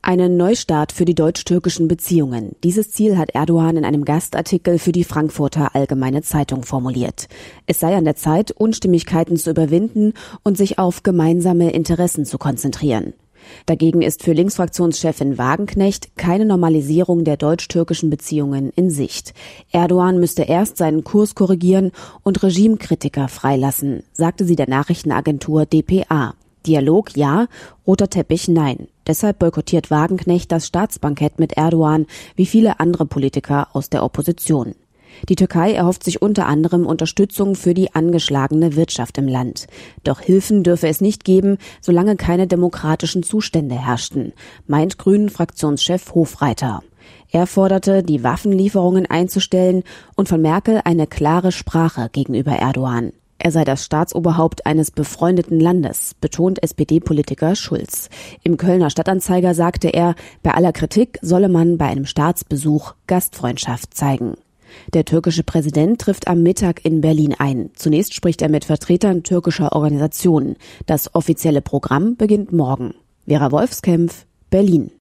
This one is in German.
Einen Neustart für die deutsch-türkischen Beziehungen. Dieses Ziel hat Erdogan in einem Gastartikel für die Frankfurter Allgemeine Zeitung formuliert. Es sei an der Zeit, Unstimmigkeiten zu überwinden und sich auf gemeinsame Interessen zu konzentrieren. Dagegen ist für Linksfraktionschefin Wagenknecht keine Normalisierung der deutsch-türkischen Beziehungen in Sicht. Erdogan müsste erst seinen Kurs korrigieren und Regimekritiker freilassen, sagte sie der Nachrichtenagentur dpa. Dialog ja, roter Teppich nein. Deshalb boykottiert Wagenknecht das Staatsbankett mit Erdogan, wie viele andere Politiker aus der Opposition. Die Türkei erhofft sich unter anderem Unterstützung für die angeschlagene Wirtschaft im Land. Doch Hilfen dürfe es nicht geben, solange keine demokratischen Zustände herrschten, meint Grünen-Fraktionschef Hofreiter. Er forderte, die Waffenlieferungen einzustellen und von Merkel eine klare Sprache gegenüber Erdogan. Er sei das Staatsoberhaupt eines befreundeten Landes, betont SPD-Politiker Schulz. Im Kölner Stadtanzeiger sagte er, bei aller Kritik solle man bei einem Staatsbesuch Gastfreundschaft zeigen. Der türkische Präsident trifft am Mittag in Berlin ein. Zunächst spricht er mit Vertretern türkischer Organisationen. Das offizielle Programm beginnt morgen. Vera Wolfskämpf, Berlin.